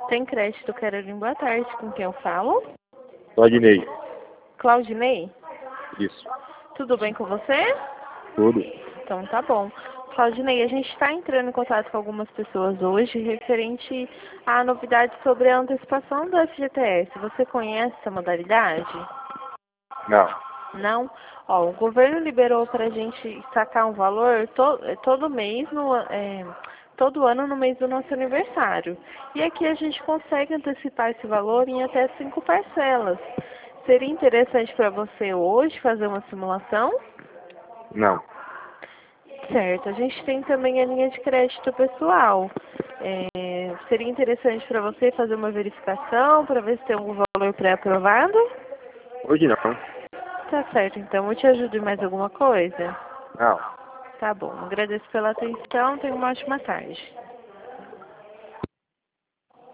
Tem crédito, Carolina. Boa tarde. Com quem eu falo? Claudinei. Claudinei? Isso. Tudo bem com você? Tudo. Então tá bom. Claudinei, a gente está entrando em contato com algumas pessoas hoje referente à novidade sobre a antecipação do FGTS. Você conhece essa modalidade? Não. Não? Ó, o governo liberou para a gente sacar um valor todo mês, todo ano no mês do nosso aniversário. E aqui a gente consegue antecipar esse valor em até 5 parcelas. Seria interessante para você hoje fazer uma simulação? Não. Certo. A gente tem também a linha de crédito pessoal. Seria interessante para você fazer uma verificação para ver se tem algum valor pré-aprovado? Hoje não. Tá certo, então eu te ajudo em mais alguma coisa? Não. Tá bom. Agradeço pela atenção. Tenha uma ótima tarde.